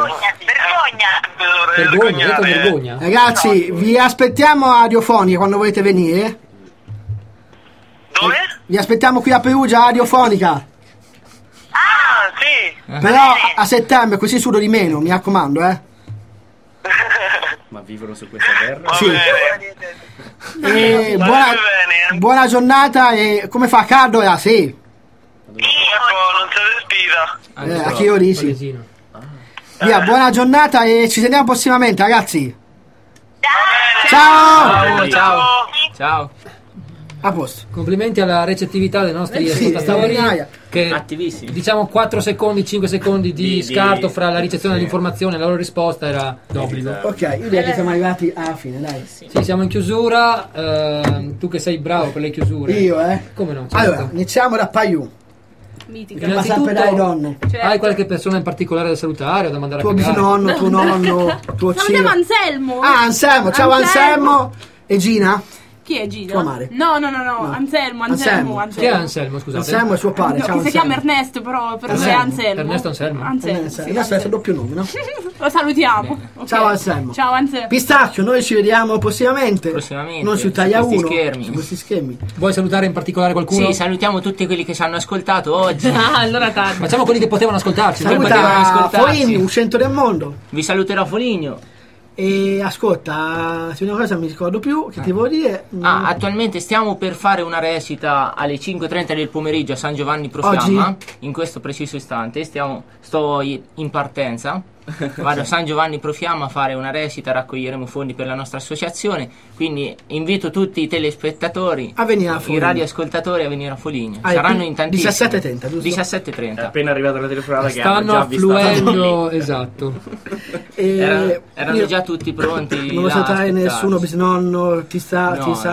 Vergogna, ho detto vergogna. Ragazzi, vi aspettiamo a Radiofonica quando volete venire. Dove? Vi aspettiamo qui a Perugia, Radiofonica. Ah, sì. Però a settembre, così sudo di meno, mi raccomando, Ma vivono su questa terra? Sì. Buona giornata e come fa caldo? Sì. Non si respira. A chi orisi? Via, buona giornata e ci sentiamo prossimamente, ragazzi. Ciao. A posto. Complimenti alla recettività dei nostri ascoltatori che attivissimi. Diciamo 4 secondi, 5 secondi di scarto fra la ricezione dell'informazione e la loro risposta era d'obbligo. Ok, io direi che siamo arrivati alla fine, dai. Sì, siamo in chiusura. Tu che sei bravo per le chiusure. Io, Come no? Certo. Allora, iniziamo da Paiù. Mitica. Ma sempre dai donne. Certo. Hai qualche persona in particolare da salutare o da mandare Tuo a cagare? bisnonno, tuo nonno, tuo zio. Salutiamo Anselmo. Anselmo, ciao Anselmo. E Gina? Chi è Gina? Tua madre. No. Anselmo. Chi è Anselmo, scusate? Anselmo è suo padre. No, ciao, si chiama Ernesto, però per lui è Anselmo. Ernesto Anselmo. Ernesto è il doppio nome, no? Lo salutiamo. Okay. Ciao Anselmo. Ciao Anselmo. Pistacchio, noi ci vediamo prossimamente. Non su Italia 1. Su questi schermi. Vuoi salutare in particolare qualcuno? Sì, salutiamo tutti quelli che ci hanno ascoltato oggi. Allora tanto. Facciamo quelli che potevano ascoltarci. Saluta Foligno, un centro del mondo. Vi saluterò Foligno. E ascolta, c'è una cosa che mi ricordo più che ti volevo dire. Attualmente stiamo per fare una recita alle 5:30 del pomeriggio a San Giovanni Profiamma. Oggi? In questo preciso istante sto in partenza. Vado a San Giovanni Profiamma a fare una recita, raccoglieremo fondi per la nostra associazione, quindi invito tutti i telespettatori a venire a Foligno, i radioascoltatori a venire a Foligno. Saranno in tantissimi. 17:30, giusto? 17:30. È appena arrivata la telefonata che stanno già affluendo, esatto. Erano già tutti pronti. Non lo salutare nessuno, bisnonno, ti sa,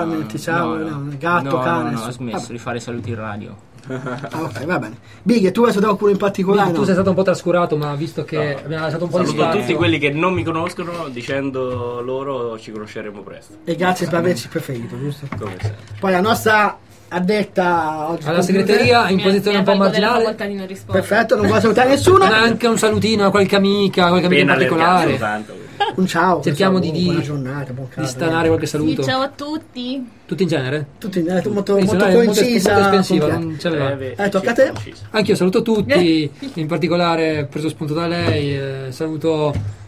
gatto, cane. No, ho smesso di fare saluti in radio. Ok, va bene. Big, tu hai salutato qualcuno in particolare? Tu sei stato un po' trascurato, ma visto che abbiamo lasciato un po' di spazio. Saluto tutti quelli che non mi conoscono, dicendo loro ci conosceremo presto. E grazie per averci preferito, giusto? Come sempre. Poi la nostra addetta oggi alla segreteria in posizione un po' marginale. Perfetto, non vuoi salutare nessuno. Ma anche un salutino a qualche amica in particolare. Un ciao. Cerchiamo buona giornata, buon caso, di stanare qualche saluto. Sì, ciao a tutti. Tutti in genere? Tutti in genere, molto coincisa. Molto espressiva, non ce l'ha. Tocca a te. Anch'io saluto tutti, in particolare preso spunto da lei, saluto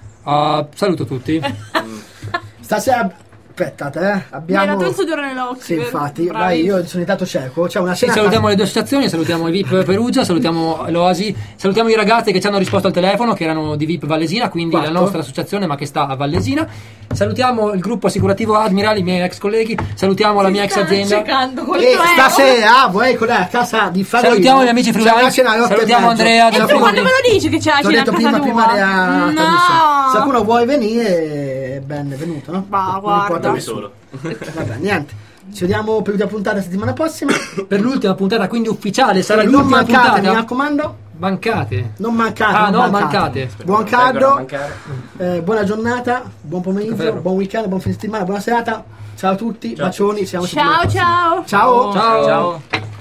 tutti. Stasera aspettate, abbiamo. Mi hai dato il sudore nell'occhio. Sì, infatti, vai, io sono diventato cieco. C'è una cena. Salutiamo le due associazioni, salutiamo i VIP Perugia, salutiamo l'Oasi, salutiamo i ragazzi che ci hanno risposto al telefono, che erano di VIP Vallesina, quindi 4. La nostra associazione, ma che sta a Vallesina. Salutiamo il gruppo assicurativo Admiral, i miei ex colleghi, salutiamo la mia ex azienda. E stasera vuoi con a casa di Fragolino. Salutiamo gli amici friulani, salutiamo Andrea. E tu quando me lo dici che c'è la cena a casa prima della no. Se qualcuno vuoi venire, benvenuto, no? Ma guarda. Solo. Vabbè, niente. Ci vediamo per l'ultima puntata la settimana prossima. Per l'ultima puntata, quindi ufficiale, sarà non l'ultima mancate, puntata. Mi raccomando. Mancate. Non mancate. Non mancate. Buon caldo. Buona giornata, buon pomeriggio, buon weekend, buon fine settimana, buona serata. Ciao a tutti, bacioni. Ciao. Ciao. Ciao.